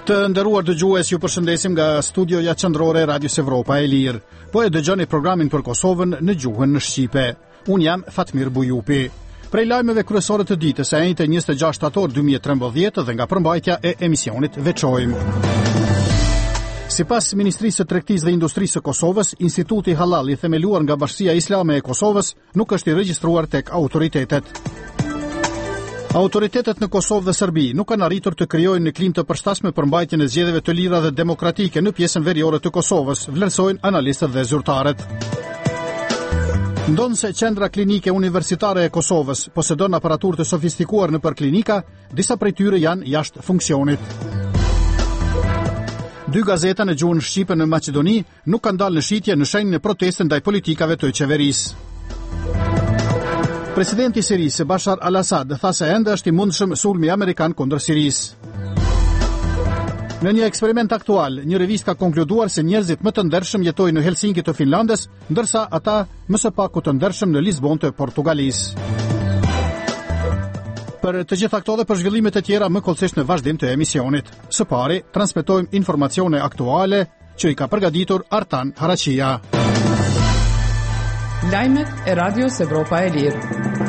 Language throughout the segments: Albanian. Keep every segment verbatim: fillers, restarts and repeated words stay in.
Të nderuar dëgjues, ju përshëndesim nga studioja qendrore e Radios Evropa e Lirë. Po e dëgjoni programin për Kosovën në gjuhën në shqipe. Unë jam Fatmir Bujupi. Prej lajmeve kryesore të ditës së njëjtë njëzet e gjashtë shtator dy mijë e trembëdhjetë dhe nga përmbajtja e emisionit veçojmë. Sipas Ministrisë së Tregtisë dhe Industrisë së Kosovës, Instituti Halal i themeluar nga Bashkia Islame e Kosovës nuk është i regjistruar tek autoritetet. Autoritetet në Kosovë dhe Serbi nuk kanë arritur të krijojnë një klimë të përshtatshme për mbajtjen e zgjedhjeve të lira dhe demokratike në pjesën veriore të Kosovës, vlerësojnë analistët dhe zyrtarët. Ndonë se qendra klinike universitare e Kosovës posedon aparaturë të sofistikuar në për klinika, disa prej tyre janë jashtë funksionit. Dy gazeta në gjuhën shqipe në Maqedoni nuk kanë dalë në shitje në shenjë në protestën ndaj politikave të qeverisë. Presidenti i Sirisë, Bashar al-Assad, tha se ende është i mundshëm sulmi amerikan kundër Sirisë. Në një eksperiment aktual, një revistë ka konkluduar se njerëzit më të ndershëm jetojnë në Helsinki të Finlandës, ndërsa ata më së paku të ndershëm në Lisbon të Portugalisë. Për të gjitha këto dhe për zhvillimet e tjera më kollësisht në vazhdim të emisionit. Së pari, transmetojmë informacione aktuale që i ka përgatitur Artan Haraqia. Lajmet e Radios Evropa e Lirë.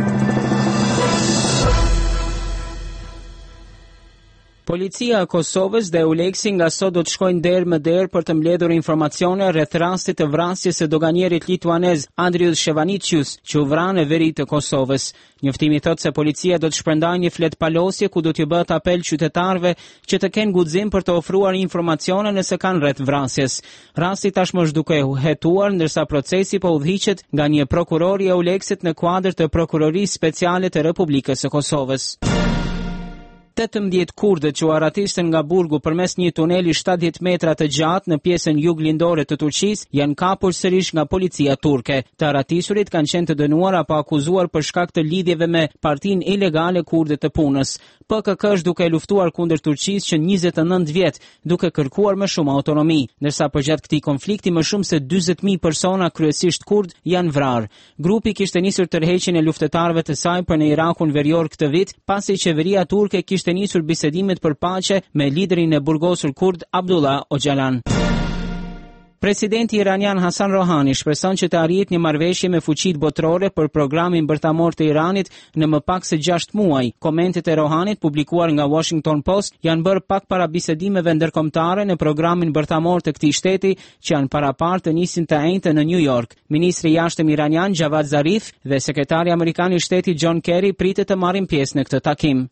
Policia e Kosovës dhe Euleksi nga sot do të shkojnë derë më derë për të mbledhur informacione rreth rastit të vrasjes së doganierit lituanez Andrius Shevanicius, që u vran në veri të Kosovës. Njoftimi thot se policia do të shpërndajë një flet palosje ku do t'ju bëhet apel qytetarëve që të kenë guxim për të ofruar informacione nëse kanë rreth vrasjes. Rasti tashmë është duke u hetuar, ndërsa procesi po udhëhiqet nga një prokuror i Euleksit në kuadër të Prokurorisë Speciale të Republikës së Kosovës. tetëmbëdhjetë kurdë që u arratistën nga burgu përmes një tuneli shtatëdhjetë metra të gjatë në pjesën juglindore të Turqisë janë kapur sërish nga policia turke. Të arratisurit kanë qenë të dënuar apo akuzuar për shkak të lidhjeve me Partinë Ilegale Kurde të Punës. P K K është duke luftuar kundër Turqisë që njëzet e nëntë vjet, duke kërkuar më shumë autonomi, ndërsa përgjatë këtij konflikti më shumë se dyzet mijë persona, kryesisht kurd, janë vrarë. Grupi kishte nisur tërheqjen e luftëtarëve të saj për në Irakun verior këtë vit, pasi qeveria turke kishte të nisur bisedimet për paqe me liderin e burgosur kurd Abdullah Öcalan. Presidenti iranian Hasan Rohani shpreson që të arrihet një marrëveshje me fuqitë botërore për programin bërtamor të Iranit në më pak se gjashtë muaj. Komentet e Rohanit publikuar nga Washington Post janë bërë pak para bisedimeve ndërkombëtare në programin bërtamor të këtij shteti që janë paraparë të nisin të enjtë në New York. Ministri i jashtëm iranian Javad Zarif dhe sekretari amerikan i shtetit John Kerry pritet të marrin pjesë në këtë takim.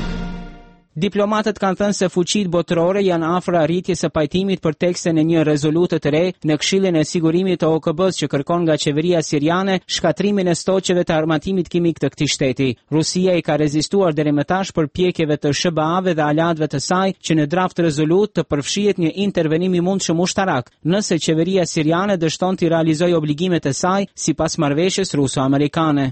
Diplomatët kanë thënë se fuqitë botërore janë afër arritjes së pajtimit për tekstin e një rezolute të re në Këshillin e Sigurimit të O K B-s që kërkon nga qeveria siriane shkatrimin e stoqeve të armatimit kimik të këtij shteti. Rusia i ka rezistuar deri më tash përpjekjeve të S B A-ve dhe aleatëve të saj që në draft rezolut të përfshihet një intervenim i mundshëm ushtarak, nëse qeveria siriane dështon të realizojë obligimet e saj sipas marrëveshjes ruso-amerikane.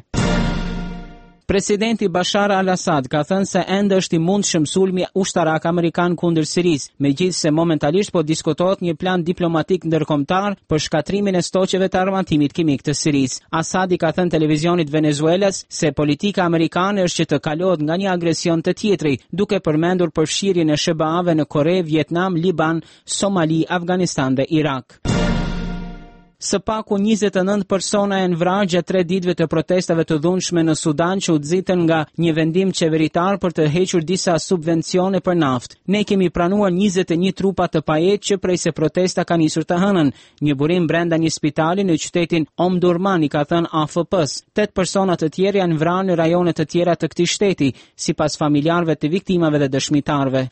Presidenti Bashar al-Assad ka thënë se ende është i mundshëm sulmi ushtarak amerikan kundër Sirisë, megjithse momentalisht po diskutohet një plan diplomatik ndërkombëtar për shkatrimin e stoqeve të armatimit kimik të Sirisë. Assadi ka thënë televizionit Venezuelas se politika amerikane është që të kalohet nga një agresion të tjetri, duke përmendur përfshirjen e S B A-ve në Kore, Vietnam, Liban, Somali, Afganistan dhe Irak. Së paku njëzet e nëntë persona janë vrarë gjatë tre ditëve të protestave të dhunshme në Sudan që u nxitën nga një vendim qeveritar për të hequr disa subvencione për naftë. Ne kemi pranuar njëzet e një trupa të pajet që prej se protesta ka nisur të hënën. Një burim brenda një spitali në qytetin Omdurman i ka thënë A F P-s. Tet persona të tjerë janë vrarë në rajone të tjera të këtij shteti, sipas familjarëve të viktimave dhe dëshmitarëve.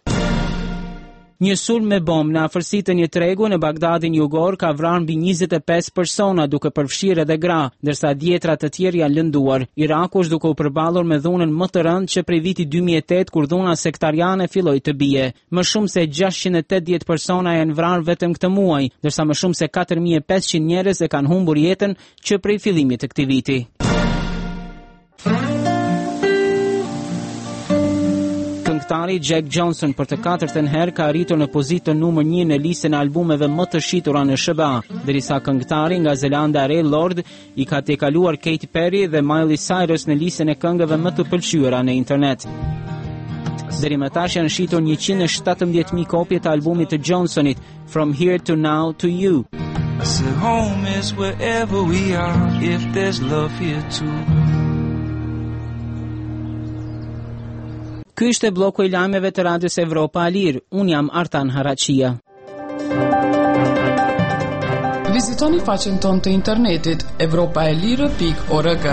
Një sulm me bombë në afërsitë të një tregu në Bagdadin jugor ka vrarë mbi njëzet e pesë persona, duke përfshirë edhe gra, ndërsa dhjetra të tjerë janë lënduar. Iraku është duke u përballur me dhunën më të rëndë që prej vitit dy mijë e tetë kur dhuna sektariane filloi të bie. Më shumë se gjashtëqind e tetëdhjetë persona janë vrarë vetëm këtë muaj, ndërsa më shumë se katër mijë e pesëqind njerëz e kanë humbur jetën që prej fillimit të këtij viti. Këngëtari Jack Johnson për të katërtën herë ka arritur në pozitën numër një në listën e albumeve më të shitura në S B A, derisa këngëtari nga Zelanda e Re Lord i ka tejkaluar Katy Perry dhe Miley Cyrus në listën e këngëve më të pëlqyera në internet. Deri më tash janë shitur njëqind e shtatëmbëdhjetë mijë kopje të albumit të Johnsonit, From Here to Now to You. I said home is wherever we are, if there's love here too. Ky ishte bloku i lajmeve të Radios Evropa e Lirë. Un jam Artan Haraqia. Vizitoni faqen tonë të internetit evropa e lirë pikë org.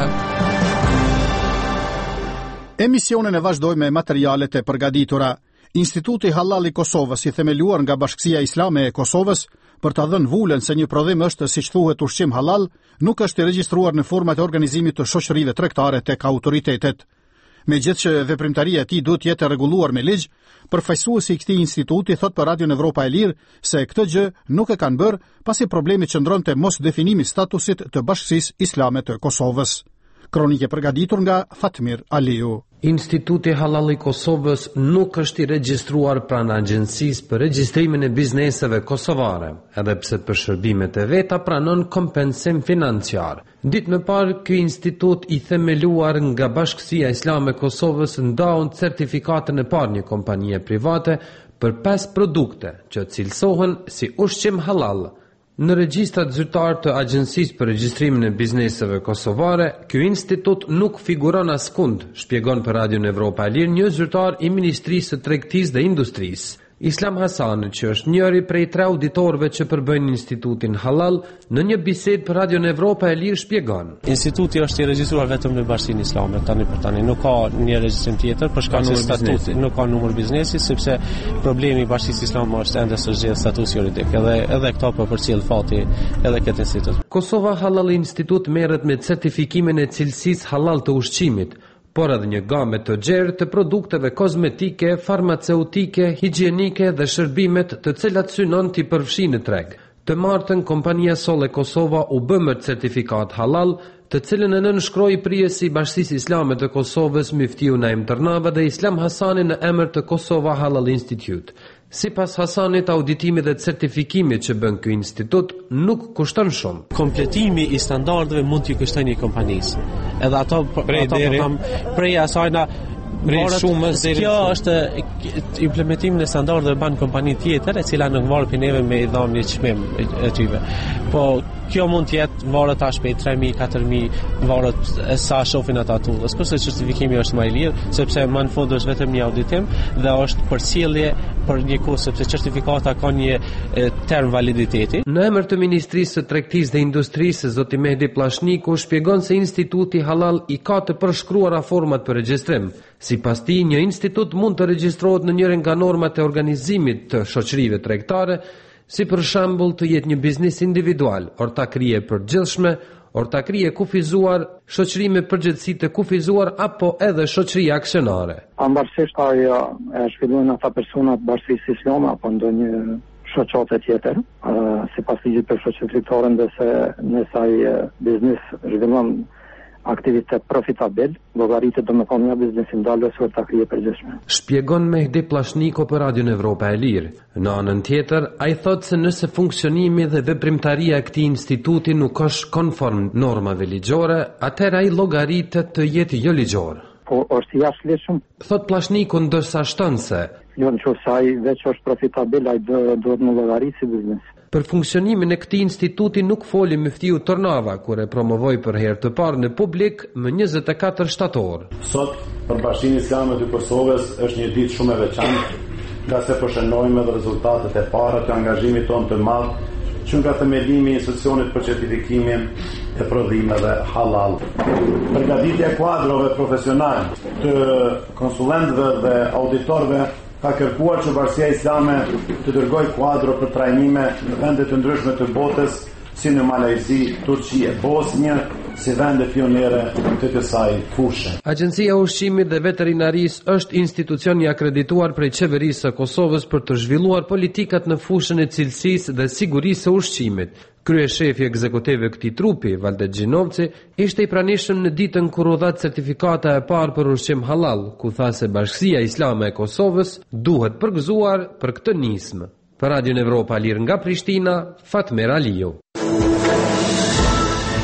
Emisionin e vazhdoj me materialet e përgatitura. Instituti Halal i Kosovës, i themeluar nga Bashkësia Islame e Kosovës, për ta dhënë vulën se një prodhim është, siç thuhet, ushqim halal, nuk është i regjistruar në format e organizimit të shoqërive tregtare tek autoritetet. Megjithëse që veprimtaria e tij duhet jetë e rregulluar me ligj, përfaqësuesi i këtij instituti thot për Radion Evropa e Lirë se këtë gjë nuk e kanë bërë pasi problemi qëndronte mos definimi statusit të Bashkësisë Islame të Kosovës. Kronikë e përgatitur nga Fatmir Aliu. Instituti Halal i Kosovës nuk është i regjistruar pranë Agjencisë për Regjistrimin e Bizneseve Kosovare, edhe pse për shërbimet e veta pranon kompensim financiar. Ditë më parë, ky institut i themeluar nga Bashkësia Islame e Kosovës ndaun certifikatën e parë një kompanie private për pesë produkte që cilësohen si ushqim halal. Në regjistrat zyrtar të Agjencisë për Regjistrimin e Bizneseve Kosovare, ky institut nuk figuron askund, shpjegon për Radion Evropa e Lirë një zyrtar i Ministrisë së Tregtisë dhe Industrisë. Islam Hasani, që është njëri prej tre auditorëve që përbëjnë institutin halal, në një bisedë për Radion Evropa e Lirë shpjegon. Instituti është i regjistruar vetëm në Bashkinë Islame tani për tani, nuk ka një regjistrim tjetër për shkak se statuti, nuk ka numër biznesi, sepse problemi i Bashkisë Islame është ende së zgjedh status juridik, edhe edhe këto po përcjell fati edhe këtë institut. Kosova Halal Institut merret me certifikimin e cilësisë halal të ushqimit, por edhe një gamë të gjerë të produkteve kozmetike, farmaceutike, higjienike dhe shërbimet të cilat synon t'i përfshijë në treg. Të martën, kompania Sole Kosova u bë me certifikat halal, të cilën e nënshkroi prijesi i Bashkisë Islame të Kosovës Miftiu Naim Tërnava dhe Islam Hasani në emër të Kosova Halal Institute. Sipas Hasanit, auditimi dhe certifikimi që bën ky institut nuk kushton shumë. Kompletimi i standardeve mund t'i kushtojë një kompanisë. Edhe ato prej ato po tham prej asajna prej shumës deri. Kjo është implementimin e standardeve ban kompani tjetër, e cila nuk varet për neve me i dhënë një çmim atyve. Po kjo mund të jetë varet tash prej tre mijë katër mijë varet sa shohin ata tullës. Kurse certifikimi është më i lirë, sepse më në fund është vetëm një auditim dhe është përcjellje për një kohë, sepse certifikata ka një e, term validiteti. Në emër të Ministrisë së Tregtisë dhe Industrisë, zoti Mehdi Pllashniku shpjegon se Instituti Halal i ka të përshkruara format për regjistrim. Sipas tij, një institut mund të regjistrohet në njërin nga normat e organizimit të shoqërive tregtare, si për shembull të jetë një biznes individual, ortakrie përgjithshme, ortakrie kufizuar, shoqëri me përgjegjësi të kufizuar apo edhe shoqëri aksionare. Ambarësisht ajo e shpjegojnë ata personat Bashkisë Islame apo ndonjë shoqate tjetër, uh, sipas ligjit për shoqëritë tregtare, ndërsa në saj uh, biznes zhvillon aktivitet profitabil, llogaritet domethënë nga biznesi ndalës së ortakrie përgjithshme. Shpjegon Mehdi Pllashniku për Radion Evropa e Lirë. Në anën tjetër, ai thotë se nëse funksionimi dhe veprimtaria e këtij instituti nuk është konform normave ligjore, atëherë ai llogaritet të jetë jo ligjor. Po është jashtëligjshëm. Thot Pllashniku, ndërsa shton se jo nëse ai veç është profitabil, ai duhet të llogaritë si biznes. Për funksionimin e këtij instituti nuk foli Miftiu Tërnava kur e promovoi për herë të parë në publik më njëzet e katër shtator. Sot për Bashkinë Islame të Kosovës është një ditë shumë e veçantë, nga se po shënojmë edhe rezultatet e para të angazhimit tonë të madh që nga themelimi i institucionit për certifikimin e prodhimeve halal. Përgatitja e kuadrove profesionale të konsulentëve dhe auditorëve ka kërkuar që Bashkia Islame të dërgojë kuadro për trajnime në vende të ndryshme të botës, si në Malajzi, Turqi e Bosnjë, si vende pionere të kësaj fushë. Agjencia e Ushqimit dhe Veterinarisë është institucion i akredituar prej qeverisë së Kosovës për të zhvilluar politikat në fushën e cilësisë dhe sigurisë së ushqimit. Kryeshefi ekzekutiv i këtij trupi, Valdet Gjinovci, ishte i pranishëm në ditën kur u dha certifikata e parë për ushqim halal, ku tha se Bashkia Islame e Kosovës duhet përgëzuar për këtë nismë. Për Radion Evropa Lirë nga Prishtina, Fatmir Aliu.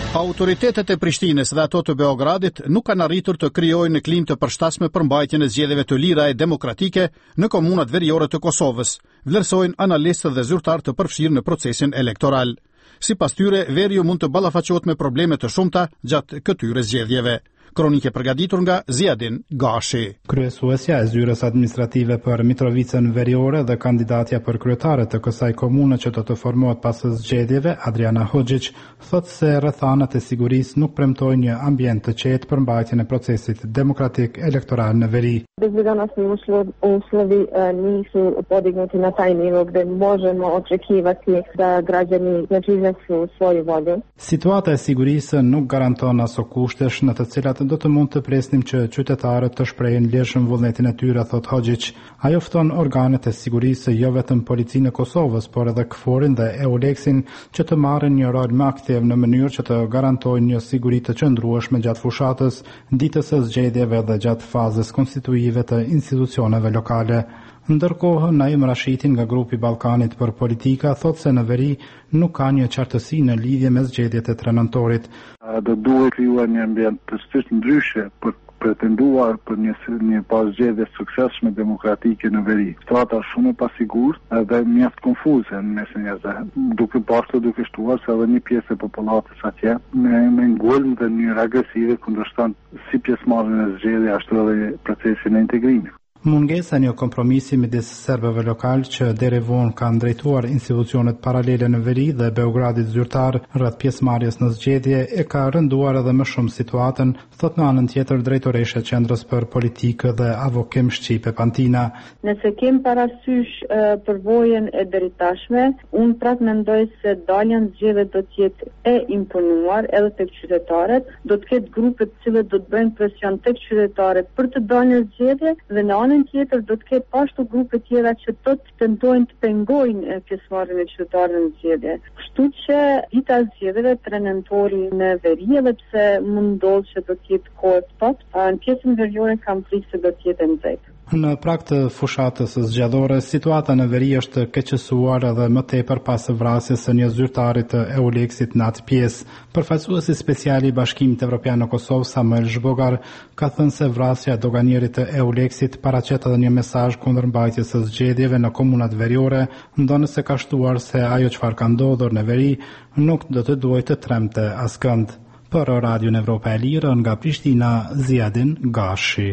Autoritetet e Prishtinës dhe ato të Beogradit nuk kanë arritur të krijojnë një klim të përshtatshëm për mbajtjen e zgjedhjeve të lira e demokratike në komunat veriore të Kosovës, vlerësojnë analistë dhe zyrtarë të përfshirë në procesin elektoral. Sipas tyre, veriu mund të ballafaqohet me probleme të shumta gjatë këtyre zgjedhjeve. Kronike përgatitur nga Ziadin Gashi. Kryesuesja e zyrës administrative për Mitrovicën Veriore dhe kandidatja për kryetare të kësaj komune që do të formohet pas zgjedhjeve, Adriana Hoxhić, thotë se rrethanat e sigurisë nuk premtojnë një ambient të qetë për mbajtjen e procesit demokratik elektoral në veri. Bezbjedana smo uslovi nisu podignuti na taj nivo gde možemo očekivati da građani iznesu svoju volju. Situata e sigurisë nuk garanton aso kushtesh në të cilat do të mund të presnim që qytetarët të shprehin lirshëm vullnetin e tyre, thot Hoxhić. Ajo fton organet e sigurisë, jo vetëm policinë e Kosovës, por edhe K F O R-in dhe EULEX-in që të marrin një rol më aktiv në mënyrë që të garantojnë një siguri të qëndrueshme gjatë fushatës, ditës së zgjedhjeve dhe gjatë fazës konstituive të institucioneve lokale. Ndërkohë, Naim Rashitin nga grupi Ballkanit për politika thotë se në veri nuk ka një qartësi në lidhje me zgjedhjet e tre nëntorit. Do duhet krijuar një ambient tërësisht ndryshe për pretenduar për një, një pasgjedhje suksesshme demokratike në veri. Strata shumë e pasigurt dhe mjaft konfuze në mesin e njerëzve. Duke pasur duke shtuar se edhe një pjesë e popullatës atje me, me ngulm dhe një agresive kundërshton si pjesëmarrjen e zgjedhjeve ashtu edhe procesin e integrimit. Mungesa e një kompromisi midis serbëve lokal që deri vonë kanë drejtuar institucionet paralele në veri dhe Beogradit zyrtar rreth pjesëmarrjes në zgjedhje e ka rënduar edhe më shumë situatën, thot në anën tjetër drejtoresha e Qendrës për Politikë dhe Avokim Shqipe Pantina. Nëse kem parasysh uh, përvojën e deritashme, unë prap mendoj se dalja në zgjedhje do të jetë e imponuar edhe tek qytetarët, do të ketë grupe të cilët do të bëjnë presion tek qytetarët për të dalë në zgjedhje dhe në anën tjetër do të ketë pashtu grupe tjera që do të tentojnë të pengojnë pjesëmarrjen e qytetarëve në zgjedhje. Kështu që dita e zgjedhjeve tre nëntori në veri, edhe pse mund ndodhë që do të jetë kohë të pat, në pjesën veriore kam frikë se do të jetë nxehtë. Në prag të fushatës zgjedhore, situata në veri është keqësuar edhe më tepër pas vrasjes së një zyrtari të EULEX-it në atë pjesë. Përfaqësuesi special i Bashkimit Evropian në Kosovë, Samuel Zhbogar, ka thënë se vrasja e doganierit të EULEX-it paraqet edhe një mesazh kundër mbajtjes së zgjedhjeve në komunat veriore, ndonë se ka shtuar se ajo çfarë ka ndodhur në veri nuk do të duhet të tremte askënd. Për Radion Evropa e Lirë nga Prishtina, Ziadin Gashi.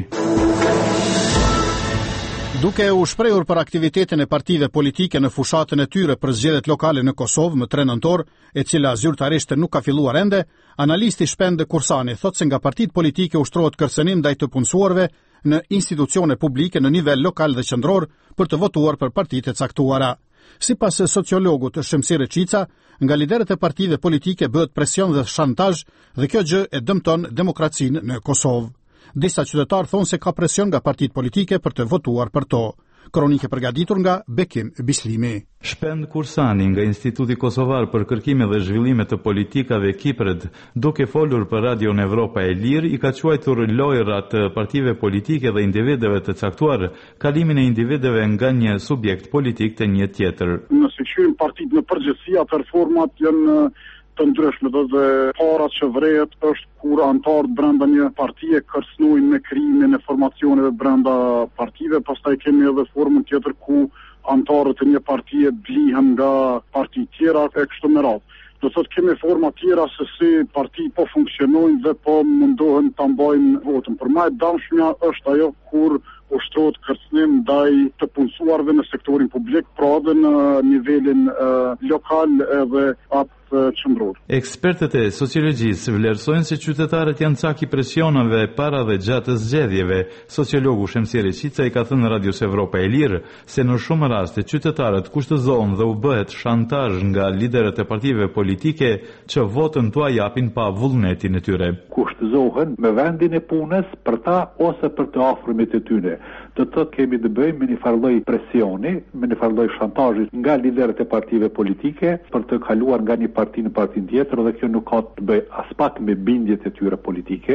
Duke u shprehur për aktivitetin e partive politike në fushatën e tyre për zgjedhjet lokale në Kosovë më tre nëntor, e cila zyrtarisht nuk ka filluar ende, analisti Shpend Kursani thotë se nga partitë politike ushtrohet kërcënim ndaj të punësuarve në institucione publike në nivel lokal dhe qendror për të votuar për partitë e caktuara. Sipas sociologut Shemsir Qica, nga liderët e partive politike bëhet presion dhe shantazh dhe kjo gjë e dëmton demokracinë në Kosovë. Disa qytetarë thonë se ka presion nga partitë politike për të votuar për to. Kronike përgatitur nga Bekim Bislimi. Shpend Kursani nga Instituti Kosovar për kërkime dhe zhvillime të politikave Kipred, duke folur për Radion Evropa e Lirë, i ka quajtur lojra të partive politike dhe individëve të caktuar, kalimin e individëve nga një subjekt politik të një tjetër. Nëse qyjmë partitë në përgjithësi, atë format janë të ndryshme dhe para që vrejet është kur antarët brenda një partije kërcënojnë me krijimin e formacioneve brenda partive, pastaj kemi edhe formën tjetër ku antarët e një partije blihen nga parti tjera e kështu me radhë. Do thotë kemi forma tjera se si parti po funksionojnë dhe po mundohen ta mbajnë votën. Për më e dëmshmja është ajo kur ushtrohet kërcënim ndaj të punësuarve në sektorin publik, pra edhe në nivelin uh, lokal edhe atë qendror. Ekspertët e sociologjisë vlerësojnë se qytetarët janë cak i presionave para dhe gjatë zgjedhjeve. Sociologu Shemsir Qica i ka thënë Radios Evropa e Lirë se në shumë raste qytetarët kushtëzohen dhe u bëhet shantazh nga liderët e partive politike që votën tua japin pa vullnetin e tyre. Kushtëzohen me vendin e punës për ta ose për të afërmit e tyre. Të të kemi të bëjmë me një farloj presioni, me një farloj shantazhit nga liderët e partive politike për të kaluar nga një parti në partin tjetër, dhe kjo nuk ka të bëj as pak me bindjet e tyre politike,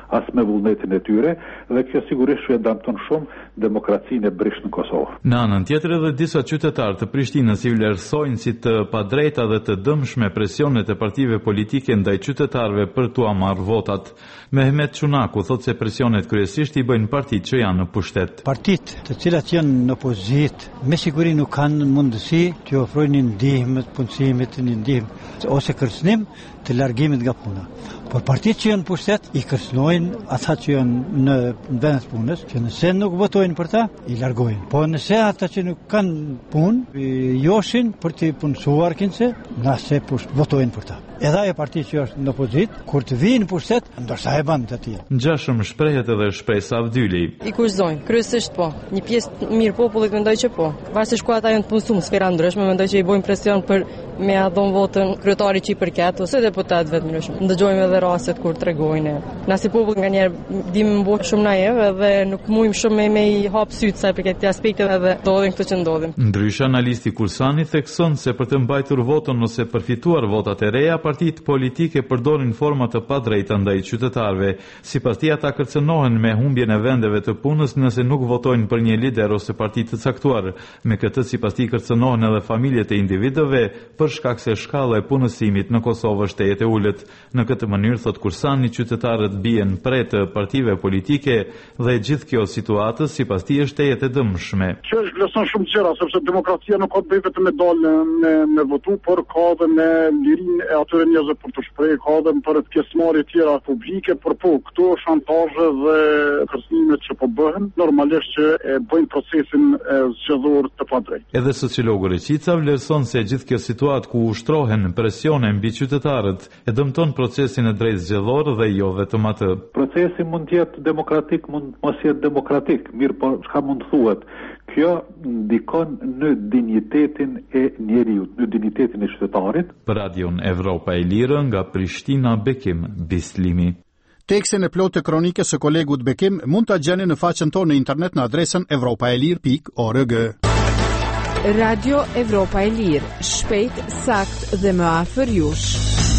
as me vullnetin e tyre, dhe kjo sigurisht që e damton shumë demokracinë e brish në Kosovë. Në anën tjetër edhe disa qytetarë të Prishtinës i vlerësojnë si të padrejta dhe të dëmshme presionet e partive politike ndaj qytetarëve për t'u marrë votat. Mehmet Çunaku thotë se presionet kryesisht i bëjnë partitë që janë në pushtet. Partitë të cilat janë në opozitë me siguri nuk kanë mundësi të ofrojnë ndihmë të punësimit, një ndihmë ose kërcënim të largimit nga puna. Por partitë që janë në pushtet i kërcënojnë ata që janë në vendet punës, që nëse nuk votojnë për ta, i largojnë. Po nëse ata që nuk kanë punë, i joshin për të punësuar kinse, nëse votojnë për ta. Edhe e parti që është në opozitë, kur të vinë në pushtet, ndoshta e bën të tillë. Ngjashëm shprehet edhe shpresa Avdyli. I kurzojnë, kryesisht po. Një pjesë mirë popullit mendoj që po. Varësisht ku ata janë të punësuar në sfera ndryshme, mendoj që i bojnë presion për me ia dhon votën kryetarit që i përket ose deputat vetë ndryshëm. Ndëgjojmë edhe rastet kur tregojnë. Na si popull nganjëherë dimë mbo shumë naiv dhe nuk mujmë shumë me, me i hap syt sa për këtë aspekt edhe ndodhin këto që ndodhin. Ndryshe analisti Kursani thekson se për të mbajtur votën ose përfituar votat e reja, partitë politike përdorin forma të padrejta ndaj qytetarëve. Sipas tij ata kërcënohen me humbjen e vendeve të punës nëse nuk votojnë për një lider ose parti të caktuar. Me këtë sipas tij kërcënohen edhe familjet e individëve për shkak se shkalla e punësimit në Kosovë është e ulët. Në këtë mënyrë thot Kursani, qytetarët bien pre të partive politike dhe gjithë kjo situatë sipas tij është e jetë dëmshme. Që është vlerëson shumë gjëra, sepse demokracia nuk ka të bëjë vetëm me dalë me, me votu, por ka dhe me lirinë e atyre njerëzve për të shprehur, ka dhe për të pjesëmarrje tjera publike, por po këto shantazhe dhe kërcënimet që po bëhen, normalisht që e bëjnë procesin e zgjedhor të padrejtë. Edhe sociologu Reqica vlerëson se gjithë kjo situatë ku ushtrohen presione mbi qytetarët e dëmton procesin e drejtë zgjedhor dhe jo vetëm atë. Procesi mund të jetë demokratik, mund mos jetë demokratik, mirë po çka mund thuhet? Kjo ndikon në dinjitetin e njeriut, në dinjitetin e qytetarit. Për Radion Evropa e Lirë nga Prishtina, Bekim Bislimi. Tekstin e plotë të kronikës së kolegut Bekim mund ta gjeni në faqen tonë në internet në adresën evropaelir pikë org. Radio Evropa e Lirë, shpejt, sakt dhe më afër jush.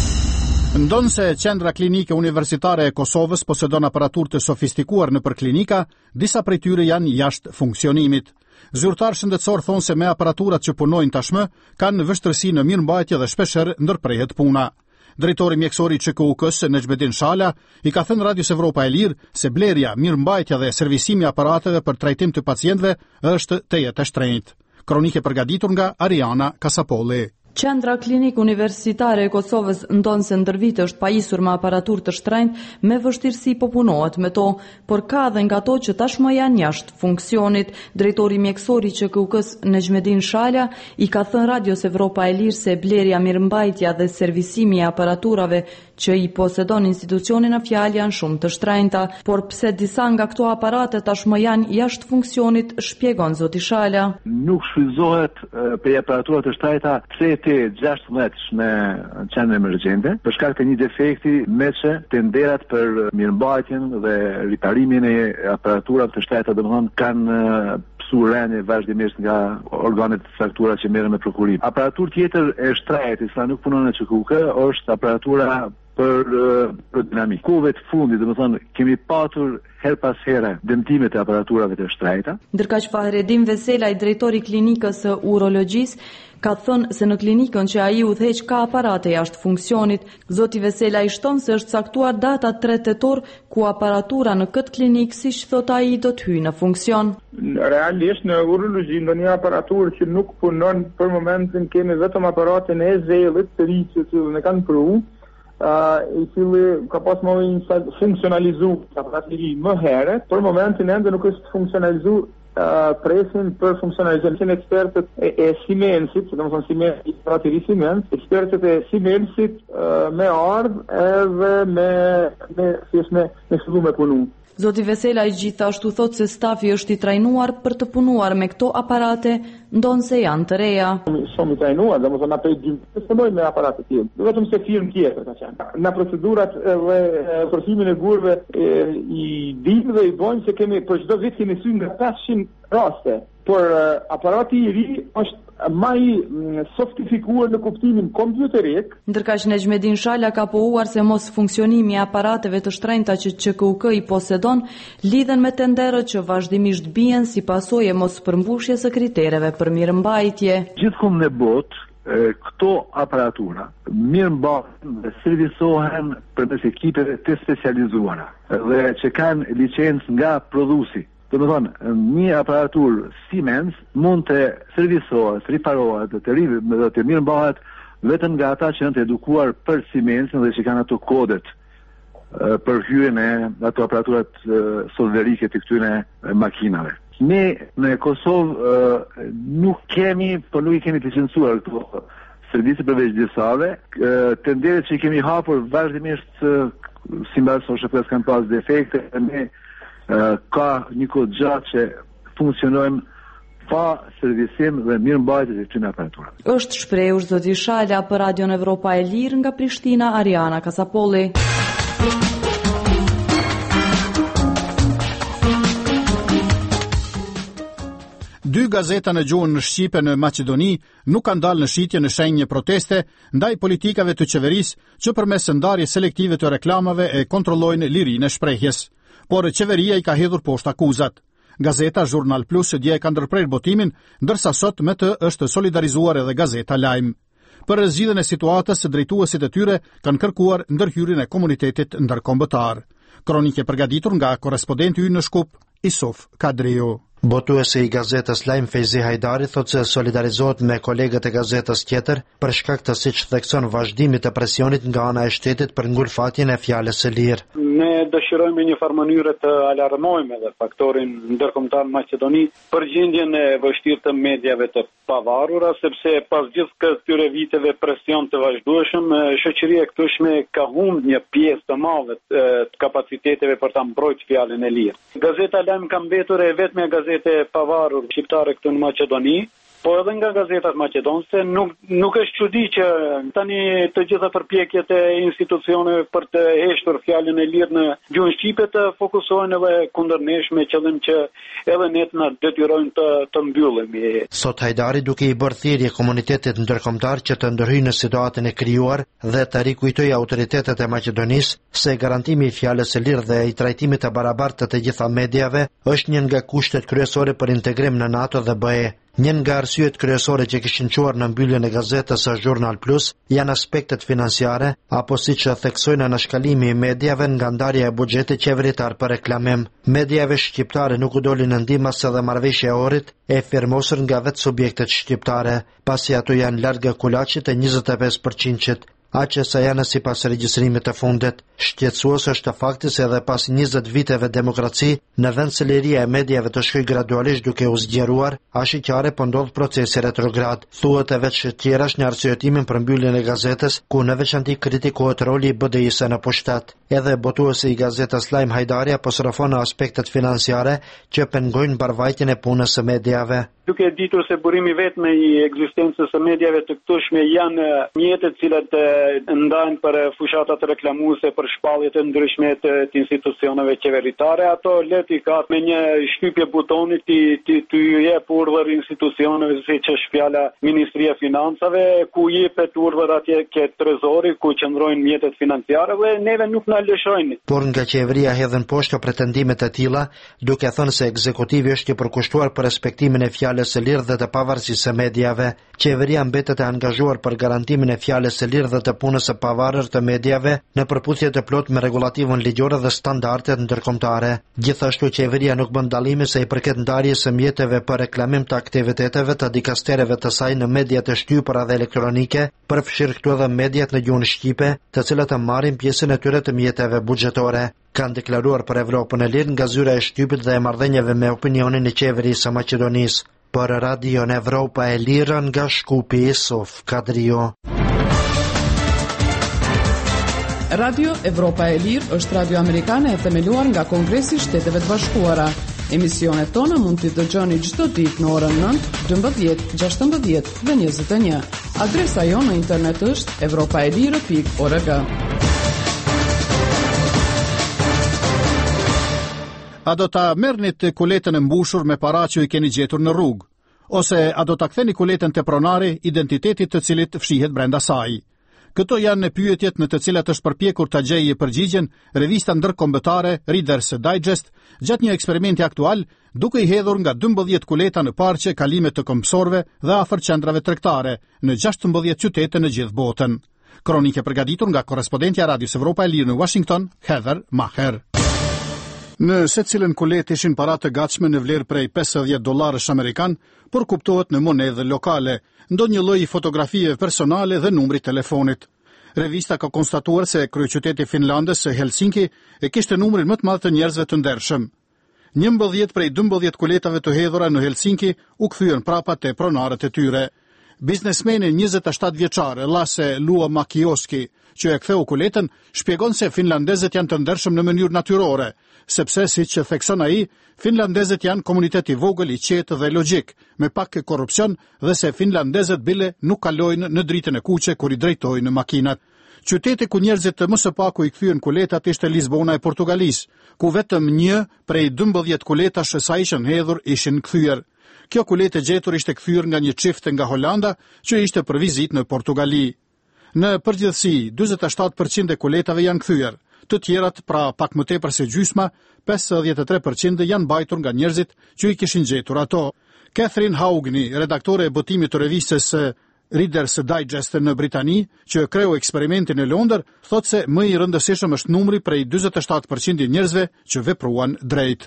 Ndonë se qendra klinike universitare e Kosovës posedon aparaturë të sofistikuar në për klinika, disa prej tyre janë jashtë funksionimit. Zyrtar shëndetësor thonë se me aparaturat që punojnë tashmë, kanë vështërsi në mirëmbajtje dhe shpesher ndërprehet puna. Drejtori mjekësor i Ç K U K-s Nexhmedin Shala i ka thënë Radios Evropa e Lirë se blerja, mirëmbajtja dhe servisimi aparateve për trajtim të pacientëve është të jetë e shtrenjtë. Kronike përgatitur nga Ariana Kasapolli. Qendra Klinik Universitare e Kosovës ndonë se ndër vite është pajisur me aparaturë të shtrenjtë, me vështirësi po punohet me to, por ka dhe nga to që tashmë janë jashtë funksionit. Drejtori mjekësor i Ç K U K-s Nexhmedin Shala i ka thënë Radios Evropa e Lirë se blerja, mirëmbajtja dhe servisimi e aparaturave që i posedon institucionin në fjalë janë shumë të shtrenjta, por pse disa nga këto aparate tashmë janë jashtë funksionit, shpjegon zoti Shala. Nuk shfrytëzohet për aparatura të shtrenjta C T gjashtëdhjetë në qendrën emergjente për shkak të një defekti meçe tenderat për mirëmbajtjen dhe riparimin e aparaturave të shtrenjta, domethënë kanë surrënie vazhdimisht nga organet të caktuara që merren me prokurim. Aparaturë tjetër e shtrenjtë, sa nuk punon në Ç K U K, është aparatura për për dinamik. Kohëve të fundit, domethënë, kemi patur her pas here dëmtimet e aparaturave të shtrenjta. Ndërkaq Fahredin Veselaj, drejtori i klinikës së urologjisë, ka thënë se në klinikën që ai udhëheq ka aparate jashtë funksionit. Zoti Veselaj shton se është caktuar data tre tetor ku aparatura në këtë klinikë, siç thot ai, do të hyjë në funksion. Realisht në urologji ndonjë aparaturë që nuk punon për momentin, kemi vetëm aparatin e zellit të ri që ne kanë pru. Uh, i cili ka pas më funksionalizu aparatiri më herët, për momentin ende nuk është funksionalizu uh, presin për funksionalizim. Që në ekspertët e, e Siemensit, që të më thonë Siemens, aparatiri Siemens, ekspertët e Siemensit uh, me ardhë edhe me me, me, me fillu me punu. Zoti Veselaj gjithashtu thot se stafi është i trajnuar për të punuar me këto aparate, ndonë se janë të reja. Shumë i trajnuar, dhe më thonë apej dy të sëmoj me aparate tjilë. Dhe vetëm se firmë tjetër ka qenë. Në procedurat dhe përfimin e gurve e, i dim dhe i bojnë se kemi për çdo vit kemi sy nga pesëqind raste. Por aparati i ri është më i softifikuar në kuptimin kompjuterik. Ndërkaq Nexhmedin Shala ka pohuar se mos funksionimi i aparateve të shtrenjta që Q K U K i posedon lidhen me tenderët që vazhdimisht bien si pasojë mos përmbushjes së kritereve për mirëmbajtje. Gjithkund në botë këto aparatura mirëmbahen dhe servisohen përmes ekipeve të specializuara dhe që kanë licencë nga prodhuesi. Do të thonë, një aparatur Siemens mund të servisohet, riparohet, të rivë, të mirëmbahet vetëm nga ata që janë të edukuar për Siemensin dhe që kanë ato kodet për hyrjen e ato aparaturat solverike të këtyre makinave. Ne në Kosovë nuk kemi, por nuk i kemi të licencuar këto servise përveç disave. Tenderet që i kemi hapur vazhdimisht simbas ose shpesh kanë pas defekte, ne ka një kohë gjatë që funksionojmë pa servisim dhe mirëmbajtje të këtyre aparaturave. Është shprehur zoti Shala për Radion Evropa e Lirë nga Prishtina, Ariana Kasapolli. Dy gazeta në gjuhën në Shqipe në Maqedoni nuk kanë dalë në shitje në shenjë proteste ndaj politikave të qeverisë që përmes ndarjes selektive të reklamave e kontrollojnë lirinë e shprehjes. Por qeveria i ka hedhur poshtë akuzat. Gazeta Jurnal Plus dje ka ndërprer botimin, ndërsa sot me të është solidarizuar edhe gazeta Lajm. Për zgjidhjen e situatës, drejtuesit e tyre kanë kërkuar ndërhyrjen e komunitetit ndërkombëtar. Kronike përgatitur nga korrespondenti ynë në Shkup, Isof Kadriu. Botuesi i gazetës Lajm Fejzi Hajdari thotë se solidarizohet me kolegët e gazetës tjetër për shkak të siç thekson vazhdimit të presionit nga ana e shtetit për ngulfatjen e fjalës së lirë. Ne dëshirojmë një farë mënyrë të alarmojmë edhe faktorin ndërkombëtar në Maqedoni për gjendjen e vështirë të mediave të pavarura, sepse pas gjithë këtyre viteve presion të vazhdueshëm, shoqëria e këtueshme ka humbur një pjesë të madhe të kapaciteteve për ta mbrojtur fjalën e lirë. Gazeta Lajm ka mbetur e vetmja gazete e pavarur shqiptare këtu në Maqedoni, po edhe nga gazetat maqedonse nuk nuk është çudi që tani të gjitha përpjekjet e institucioneve për të hequr fjalën e lirë në gjuhën shqipe të fokusohen edhe kundër nesh me qëllim që edhe ne të na detyrojnë të të mbyllemi. Sot Hajdari duke i bërë thirrje komunitetit ndërkombëtar që të ndërhyjnë në situatën e krijuar dhe të rikujtojë autoritetet e Maqedonisë se garantimi i fjalës së lirë dhe i trajtimit të barabartë të gjitha mediave është një nga kushtet kryesore për integrim në NATO dhe B E. Një nga arsyet kryesore që kishin quar në mbylljen e gazetës së Jurnal Plus janë aspektet financiare, apo siç e theksojnë anashkalimi i mediave nga ndarja e buxhetit qeveritar për reklamim. Mediave shqiptare nuk u doli në ndihmë as edhe marrëveshja e orit e firmosur nga vetë subjektet shqiptare, pasi ato janë larg kulaçit e njëzet e pesë përqind. Aqe sa janë si pas regjistrimit të fundit. Shqetësues është fakti se edhe pas njëzet viteve demokraci, në vend se liria e mediave të shkoj gradualisht duke u zgjeruar, ashiqare po ndodh procesi retrograd. Thuhet e vetë tjerash në arsyetimin për mbylljen e gazetës, ku në veçanti kritikohet roli i B D I-së në pushtet. Edhe botuesi i gazetës Lajm Hajdari apostrofon aspektet financiare që pengojnë mbarvajtjen e punës së mediave. Duke ditur se burimi vetme i ekzistencës së mediave të këtueshme janë mjetet cilat ndajnë për fushatat reklamuese për shpalljet e ndryshme të institucioneve qeveritare, ato leti ka me një shtypje butoni ti ti ty jep urdhër institucioneve siç është fjala Ministria e Financave, ku jepet urdhër atje ke trezori ku qëndrojnë mjetet financiare dhe neve nuk na lëshojnë. Por nga qeveria hedhën poshtë pretendimet e tilla, duke thënë se ekzekutivi është i përkushtuar për respektimin e fjalës së lirë dhe të pavarësisë së mediave. Qeveria mbetet e angazhuar për garantimin e fjalës së lirë dhe të punës së pavarur të mediave në përputhje të plotë me rregullativën ligjore dhe standardet ndërkombëtare. Gjithashtu qeveria nuk bën dallime se i përket ndarjes së mjeteve për reklamim të aktiviteteve të dikastereve të saj në mediat e shtypura dhe elektronike, përfshirë këtu edhe mediat në gjuhën shqipe, të cilat marrin pjesën e tyre të mjeteve buxhetore. Kanë deklaruar për Evropën e Lirë nga zyra e shtypit dhe e marrëdhënieve me opinionin e qeverisë së Maqedonisë. Për Radion Evropa e Lirë nga Shkupi, Isof Kadriu. Radio Evropa e Lirë është radio amerikane e themeluar nga Kongresi i Shteteve të Bashkuara. Emisionet tona mund t'i dëgjoni çdo ditë në orën nëntë, dymbëdhjetë, gjashtëmbëdhjetë dhe njëzet e një. Adresa jonë në internet është evropaelire pikë org. A do ta merrnit kuletën e mbushur me para që i keni gjetur në rrugë? ose a do ta ktheni kuletën te pronari identitetit të cilit fshihet brenda saj. Këto janë në pyetjet në të cilat është përpjekur ta gjejë përgjigjen revista ndërkombëtare Reader's Digest gjatë një eksperimenti aktual, duke i hedhur nga dymbëdhjetë kuleta në parqe kalime të këmbësorëve dhe afër qendrave tregtare në gjashtëmbëdhjetë qytete në gjithë botën. Kronike përgatitur nga korrespondentja e Radios Evropa e Lirë në Washington, Heather Maher. Në secilën kulet ishin para të gatshme në vlerë prej pesëdhjetë dollarësh amerikan, por kuptohet në monedhë lokale, ndonjë lloj fotografie personale dhe numri telefonit. Revista ka konstatuar se kryeqyteti finlandez së Helsinki e kishte numrin më të madh të njerëzve të ndershëm. njëmbëdhjetë prej dymbëdhjetë kuletave të hedhura në Helsinki u kthyen prapa te pronarët e tyre. Biznesmeni njëzet e shtatë vjeçar Lasse Luomakioski, që e ktheu kuletën, shpjegon se finlandezët janë të ndershëm në mënyrë natyrore, sepse siç e thekson ai, finlandezët janë komunitet i vogël, i qetë dhe logjik, me pak korrupsion dhe se finlandezët bile nuk kalojnë në dritën e kuqe kur i drejtojnë makinat. Qyteti ku njerëzit të më së paku i kthyen kuletat ishte Lisbona e Portugalisë, ku vetëm një prej dymbëdhjetë kuletash sa ishin hedhur ishin kthyer. Kjo kuletë e gjetur ishte kthyer nga një çift nga Holanda që ishte për vizitë në Portugali. Në përgjithësi, dyzet e shtatë përqind e kuletave janë kthyer. Të tjerat, pra pak më tepër se gjysma, pesëdhjetë e tre përqind janë mbajtur nga njerëzit që i kishin gjetur ato. Catherine Haugni, redaktore e botimit të revistës Reader's Digest në Britani, që kreu eksperimentin në Londër, thot se më i rëndësishëm është numri prej dyzet e shtatë përqind i njerëzve që vepruan drejt.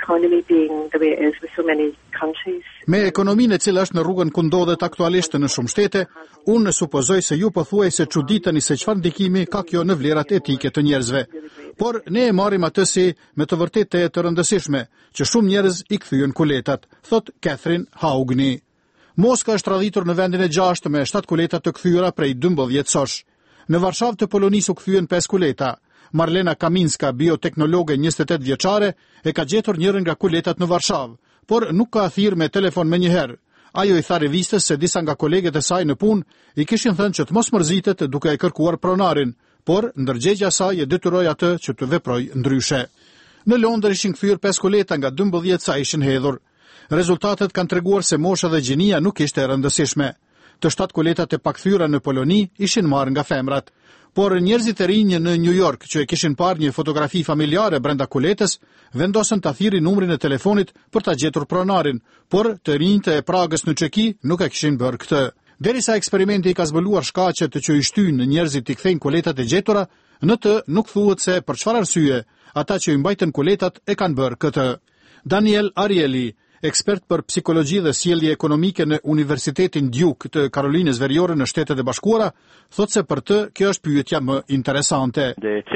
Me ekonominë e cila është në rrugën ku ndodhet aktualisht në shumë shtete, unë supozoj se ju pothuaj se çuditeni se çfarë ndikimi ka kjo në vlerat etike të njerëzve. Por ne e marrim atë si me të vërtetë të rëndësishme, që shumë njerëz i kthyen kuletat, thot Catherine Haugni. Moska është radhitur në vendin e gjashtë me shtatë kuleta të kthyera prej dymbëdhjetë sosh. Në Varshavë të Polonisë u kthyen pesë kuleta. Marlena Kaminska, bioteknologe njëzet e tetë vjeçare, e ka gjetur njërin nga kuletat në Varshavë, por nuk ka thirrë me telefon më njëherë. Ajo i tha revistës se disa nga kolegët e saj në punë i kishin thënë që të mos mërzitet duke e kërkuar pronarin, por ndërgjegjja e saj e detyroi atë që të veprojë ndryshe. Në Londër ishin kthyer pesë kuleta nga dymbëdhjetë sa ishin hedhur. Rezultatet kanë treguar se mosha dhe gjinia nuk ishte e rëndësishme. Të shtatë kuletat e pakthyera në Poloni ishin marrë nga femrat, por njerëzit e rinj në New York që e kishin parë një fotografi familjare brenda kuletës, vendosën ta thirrin numrin e telefonit për ta gjetur pronarin, por të rinjtë e Pragës në Çeki nuk e kishin bërë këtë. Derisa eksperimenti i ka zbuluar shkaqet që i shtyn njerëzit i kthejnë kuletat e gjetura, në të nuk thuhet se për çfarë arsye ata që i mbajtën kuletat e kanë bërë këtë. Daniel Ariely, ekspert për psikologji dhe sjellje ekonomike në Universitetin Duke të Karolinës Veriore në Shtetet e Bashkuara, thotë se për të kjo është pyetja më interesante.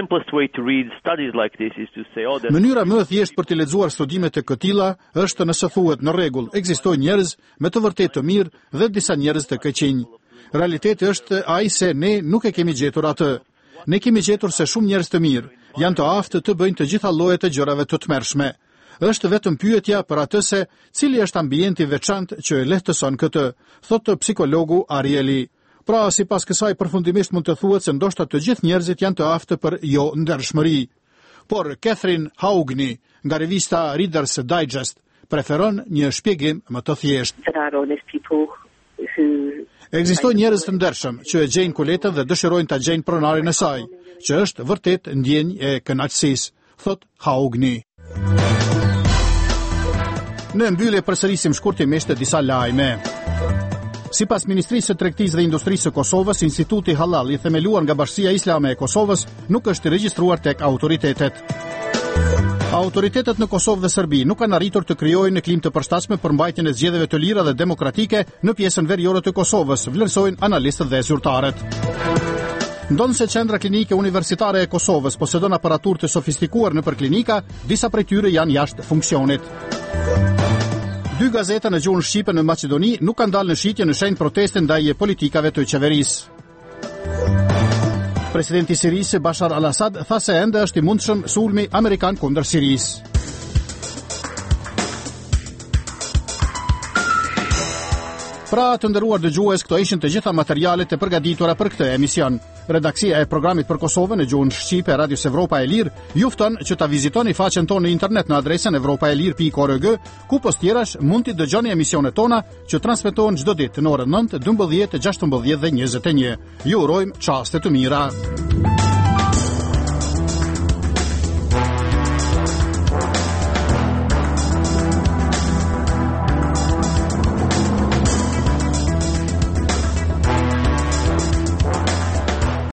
Mënyra më e thjeshtë për të lexuar studimet e këtilla është nëse thuhet në rregull, ekzistojnë njerëz me të vërtetë të mirë dhe disa njerëz të keqinj. Realiteti është ai se ne nuk e kemi gjetur atë. Ne kemi gjetur se shumë njerëz të mirë janë të aftë të bëjnë të gjitha llojet e gjërave të tmerrshme. Është vetëm pyetja për atë se cili është ambienti veçantë që e lehtëson këtë, thotë psikologu Ariely. Pra, sipas kësaj përfundimisht mund të thuhet se ndoshta të gjithë njerëzit janë të aftë për jo ndershmëri. Por Catherine Haugni nga revista Reader's Digest preferon një shpjegim më të thjeshtë. Ekzistojnë njerëz të ndershëm që e gjejnë kuletën dhe dëshirojnë ta gjejnë pronarin e saj, që është vërtet ndjenjë e kënaqësisë, thotë Haugni. Në mbyllje përsërisim shkurtimisht disa lajme. Sipas Ministrisë së Tregtisë dhe Industrisë së Kosovës, Instituti Halal i themeluar nga Bashkia Islame e Kosovës nuk është regjistruar tek autoritetet. Autoritetet në Kosovë dhe Serbi nuk kanë arritur të krijojnë një klim të përshtatshme për mbajtjen e zgjedhjeve të lira dhe demokratike në pjesën veriore të Kosovës, vlerësojnë analistët dhe zyrtarët. Ndonë se qendra klinike universitare e Kosovës posedon aparaturë të sofistikuar në për klinika, disa prej tyre janë jashtë funksionit. Dy gazeta në gjuhën shqipe në Maqedoni nuk kanë dalë në shitje në shenjë proteste ndaj politikave të qeverisë. Presidenti i Sirisë Bashar al-Assad tha se ende është i mundshëm sulmi amerikan kundër Sirisë. Pra të nderuar dëgjues, këto ishin të gjitha materialet e përgatitura për këtë emision. Redaksia e programit për Kosovën e gjuhën shqipe e Radios Evropa e Lirë ju fton që ta vizitoni faqen tonë në internet në adresën evropaelir pikë org, ku postjerash mund t'i dëgjoni emisionet tona që transmetohen çdo ditë në orën nëntë, dymbëdhjetë, gjashtëmbëdhjetë dhe njëzet e një. Ju urojmë çaste të mira.